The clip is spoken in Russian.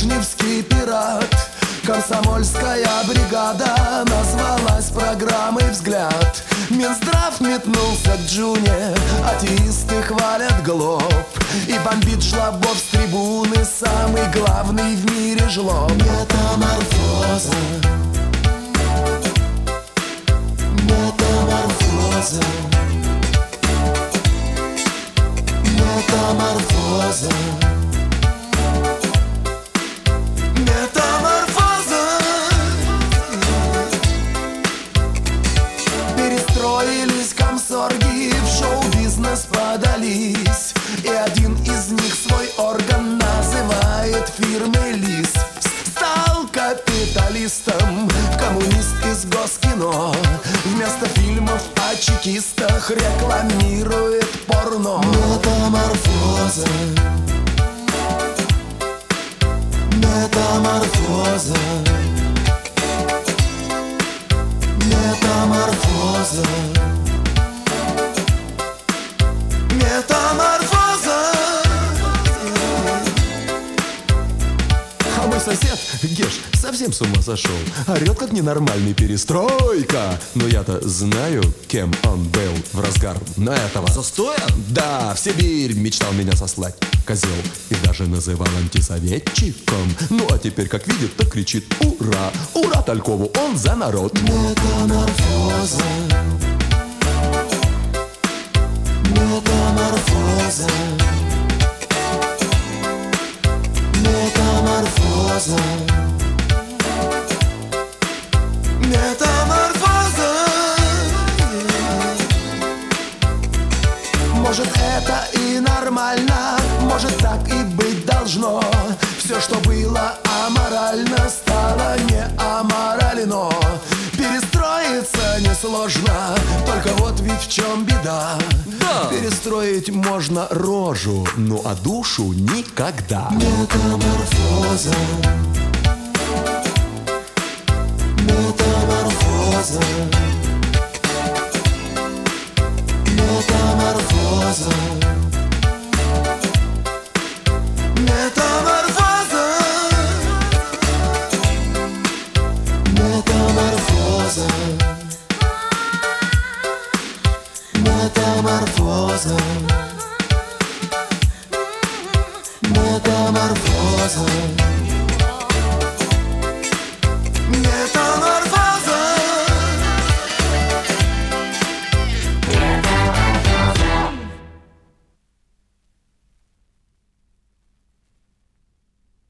брежневский пират. Комсомольская бригада назвалась программой «Взгляд». Минздрав метнулся к Джуне, атеисты хвалят ГЛОБ. И бомбит Жлобов с трибуны самый главный в мире жлоб. Метаморфоза, метаморфоза, метаморфоза, метаморфоза. Перестроились комсорги, в шоу-бизнес подались, и один из них свой орган называет фирмой ЛИС. Стал капиталистом, коммунист из Госкино. Вместо фильмов о чекистах рекламирует порно. Метаморфоза, метаморфоза, метаморфоза, метаморфоза. А мой сосед, Геш, совсем с ума сошел. Орет как ненормальный: перестройка. Но я-то знаю, кем он был в разгар этого застоя. Да, в Сибирь мечтал меня сослать, козел. И даже называл антисоветчиком. Ну а теперь, как видит, так кричит: ура! Ура Талькову, он за народ. Метаморфоза, метаморфоза, метаморфоза, метаморфоза. Может, это и нормально, может, так и быть должно. Все, что было аморально, стало не аморально. Перестроиться несложно, только вот ведь в чем беда. Да. Перестроить можно рожу, ну а душу никогда. Метаморфоза, метаморфоза, метаморфоза, метаморфоза, метаморфоза, метаморфоза, метаморфоза.